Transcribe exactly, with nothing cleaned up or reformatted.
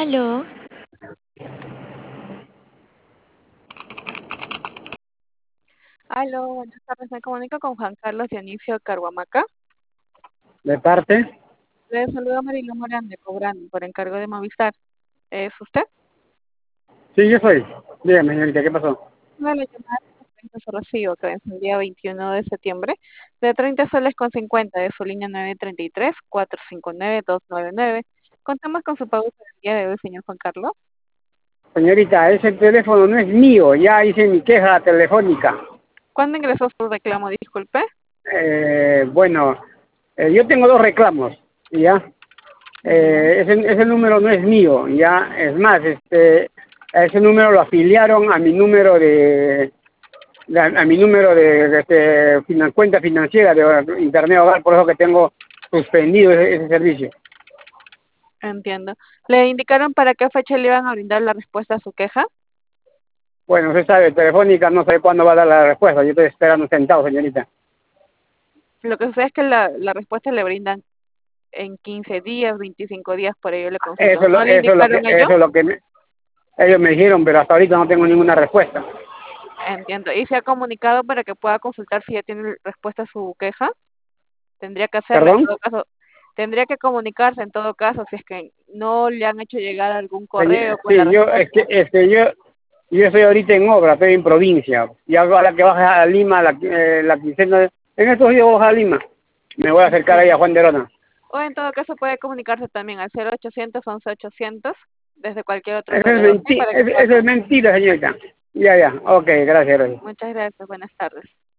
Aló, Aló, buenas tardes. Me comunico con Juan Carlos Dionisio Carhuamaca. ¿de parte? Le saluda Marilo Morán de Cobrando por encargo de Movistar. ¿Es usted? Sí, yo soy. Dígame, señorita, ¿qué pasó? No le llamada treinta su recibo que vence el día veintiuno de septiembre de treinta soles con cincuenta de su línea nueve tres tres, cuatro cinco nueve, dos nueve nueve. Contamos con su pago para el día de hoy, señor Juan Carlos. Señorita, ese teléfono no es mío, ya hice mi queja telefónica. ¿Cuándo ingresó su reclamo? Disculpe. Eh, bueno, eh, yo tengo dos reclamos, ¿ya? Ya. Eh, ese, ese número no es mío, ¿ya? Es más, este, a ese número lo afiliaron a mi número de, de- a, mi número de, de, este, finan- cuenta financiera de Internet Hogar, por eso que tengo suspendido ese, ese servicio. Entiendo. ¿Le indicaron para qué fecha le iban a brindar la respuesta a su queja? Bueno, usted sabe, Telefónica no sabe cuándo va a dar la respuesta, yo estoy esperando sentado, señorita. Lo que sucede es que la, la respuesta le brindan en quince días, veinticinco días, por ello le Eso consulto. es lo, ¿No le eso es lo que, indicaron ello? eso es lo que me- ellos me dijeron, pero hasta ahorita no tengo ninguna respuesta. Entiendo. ¿Y se ha comunicado para que pueda consultar si ya tiene respuesta a su queja? Tendría que hacerlo en ¿Perdón? todo caso. Tendría que comunicarse en todo caso si es que no le han hecho llegar algún correo Señ- con la Sí, yo, es que, respuesta. es que yo, yo estoy ahorita en obra, estoy en provincia. Y a la que baja a Lima, la, eh, la quincena, en estos días baja a Lima. Me voy a acercar ahí a Entiendo. Juan de Rona. O en todo caso puede comunicarse también al cero ochocientos once ochocientos desde cualquier otro Eso es, operador, ¿sí? menti- Para que eso pueda eso es consultar. mentira, señorita. Ya, ya, ok, gracias, gracias. Muchas gracias. Buenas tardes.